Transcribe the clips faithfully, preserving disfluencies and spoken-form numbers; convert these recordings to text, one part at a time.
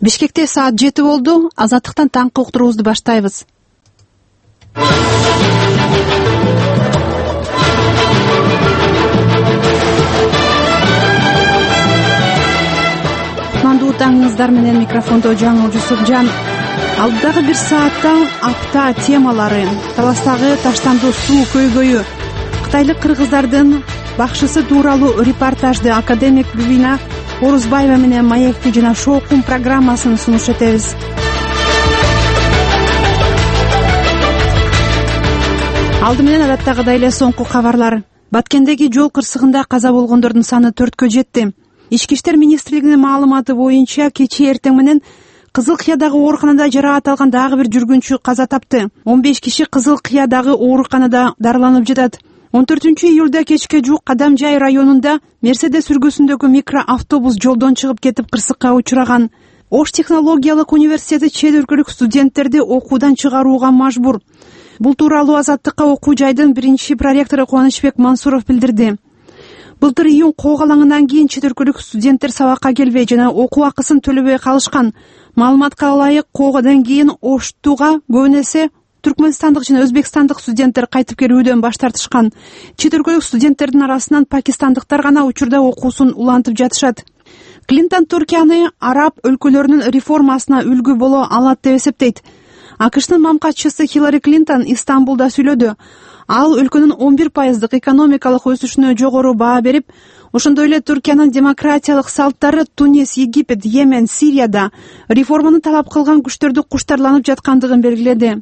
Бишкекте саат жети болду. Азаттыктан таңкы уктуруубузду баштайбыз. Кутмандуу таңыңыздар менен микрофондо Жаңыл Жусупжан. Алдыдагы бир саатта апта темалары: Таластагы таштандуу суу көйгөйү, кытайлык кыргыздардын бакшысы тууралуу репортажды академик Бүбина Орузбаева менен Маектүү жана Шоокум программасын сунуш этебиз. Алды менен адаттагыдай эле соңку кабарлар. Баткендеги жол кырсыгында каза болгондордун саны төрткө жетти. Ички иштер министрлигинин маалыматы боюнча кечээ эртең менен Кызыл Кыядагы ооруканада жараат алган дагы бир жүргүнчү каза тапты. он беш киши Кызыл Кыядагы ооруканада дарыланып жатат. он төртүнчү июлда кечке жуук Кадамжай районунда Мерседес сүргүсүндөгү микроавтобус жолдон чыгып кетип кырсыкка учураган. Ош технологиялык университети чет өлкөлүк студенттерди окуудан чыгарууга мажбур. Бул тууралуу Азаттыкка окуу жайдын биринчи проректору Кубанычбек Мансуров билдирди. Былтыр июнь коогалаңынан кийин чет өлкөлүк студенттер сабакка келбей жана окуу акысын төлөбөй калышкан. Маалыматка ылайык, коогодон кийин Оштуга көбүн эсе түркмөнстандык жана өзбекстандык студенттер кайтып келүүдөн баш тартышкан. Чет өлкөлүк студенттердин арасынан пакистандыктар гана учурда окуусун улантып жатышат. Клинтон Туркияны араб өлкөлөрүнүн реформасына үлгү боло алат деп эсептейт. АКШтын мамкатчысы Хиллари Клинтон Истанбулда сүйлөдү. Ал өлкөнүн он бир пайыздык экономикалык өсүшүнө жогору баа берип, ошондой эле Туркиянын демократиялык салттары Тунис, Египет, Йемен, Сирияда реформаны талап кылган күчтөрдү куштарланып жаткандыгын белгиледи.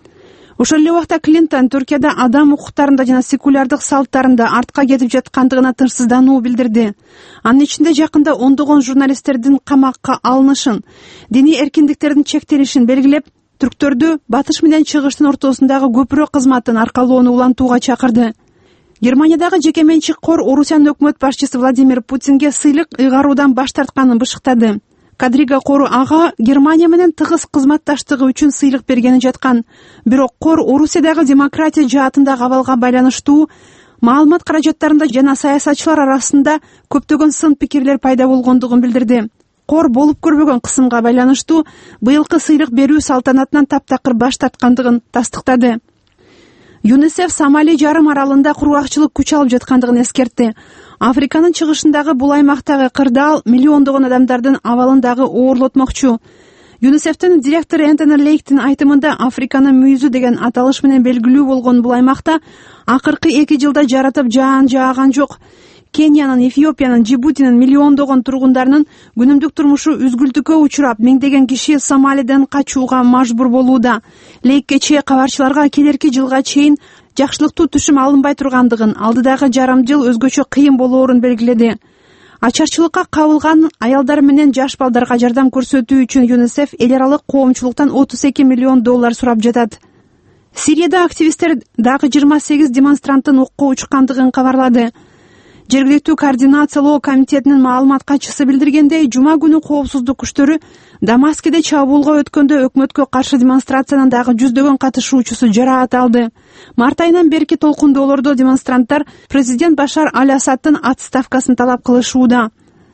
Ошол эле убакта Клинтон Туркияда адам укуктарында жана секулярдык салттарында артка кетип жаткандыгына тынчсыздануу билдирди. Анын ичинде жакында ондогон журналисттердин камакка алынышын, диний эркиндиктердин чектелишин белгилеп, түрктөрдү батыш менен чыгыштын ортосундагы көпүрө кызматтын аркалоону улантууга чакырды. Германиядагы жеке менчик кор Орусиянын өкмөт башчысы Владимир Путинге сыйлык ыйгаруудан баш тартканын бышыктады. Кадрига кору ага Германия менен тыгыз кызматташтыгы үчүн сыйлык бергени жаткан. Бирок кор Орусиядагы демократия жаатындагы абалга байланыштуу маалымат каражаттарында жана саясатчылар арасында көптөгөн сын пикирлер пайда болгондугун билдирди. Кор болуп көрбөгөн кысымга байланыштуу быйылкы сыйлык берүү салтанатынан таптакыр баш тарткандыгын тастыктады. ЮНИСЕФ Сомали жарым аралында кургакчылык күч алып жаткандыгын эскертти. Африканын чыгышындагы бул аймактагы кырдаал миллиондогон адамдардын абалын дагы оорлотмокчу. ЮНИСЕФтин директору Энтони Лейктин айтымында Африканын мүйүзү деген аталыш менен белгилүү болгон бул аймакта акыркы эки жылда жаратып жаан жааган жок. Кениянын, Эфиопиянын, Джибутинин миллиондогон тургундарынын күнүмдүк турмушу үзгүлтүккө учурап, миңдеген киши Сомалиден качууга мажбур болууда. Лейк кечээ кабарчыларга келерки жылга чейин жакшылыктуу түшүм алынбай тургандыгын, алдыдагы жарым жыл өзгөчө кыйын болоорун белгиледи. Ачарчылыкка кабылган аялдар менен жаш балдарга жардам көрсөтүү үчүн ЮНИСЕФ эл аралык коомчулуктан отуз эки миллион доллар сурап жатат. Сирияда активисттер дагы жыйырма сегиз демонстранттын окко учкандыгын кабарлады. Жергиликтүү координациялоо комитетинин маалымат катчысы билдиргендей, жума күнү коопсуздук күчтөрү Дамаскеде чабуулга өткөндө өкмөткө каршы демонстрациянын дагы жүздөгөн катышуучусу жараат алды. Март айынан берки толкундоолордо демонстранттар президент Башар Аль-Асадтын отставкасын талап кылышууда.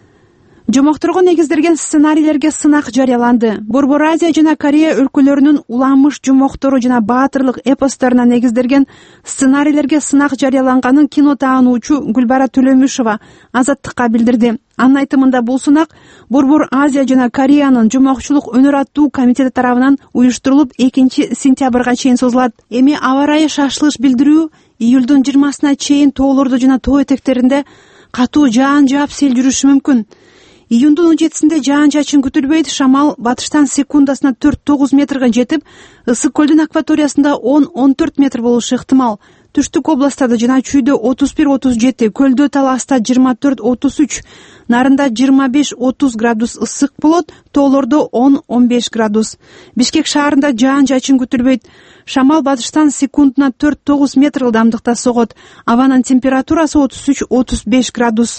Жомокторго негизделген сценарийлерге сынак жарыяланды. Борбор Азия жана Корея өлкөлөрүнүн уламыш жомоктору жана баатырлык эпосторуна негизделген сценарийлерге сынак жарыяланганын кино таануучу Гүлбара Төлөмүшова Азаттыкка билдирди. Анын айтымында бул сынак Борбор Азия жана Кореянын жомокчулук өнөр аттуу комитети тарабынан уюштурулуп экинчи сентябрга чейин созулат. Эми аба ырайы шашылыш билдирүү июлдун жыйырмасына чейин тоолордо жана тоо этектеринде катуу жаан жаап сел жүрүшү мүмкүн. Июндун он жетисинде жаан чачын күтүлбөйт. Шамал батыштан секундасына төрт тогуз метрге жетип, Ысык көлдүн акваториясында он он төрт метр болушу ыктымал. Түштүк областтарда жана чүйдө отуз бир отуз жети, көлдө Таласта жыйырма төрт отуз үч, нарында жыйырма беш отуз градус ысык болот, тоолордо он он беш градус. Бишкек шаарында жаан чачын күтүлбөйт. Шамал батыштан секундуна төрт тогуз метр ылдамдыкта согот. Абанын температурасы отуз үч отуз беш градус.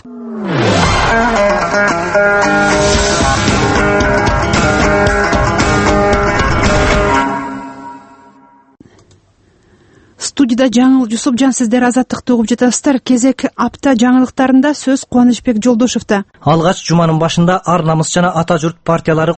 Студияда Жаңыл Жусупжан, сиздер Азаттыкты угуп жатасыздар. Кезек апта жаңылыктарында сөз Кубанычбек Жолдошевда. Алгач жуманын башында ар намыс жана ата журт партиялары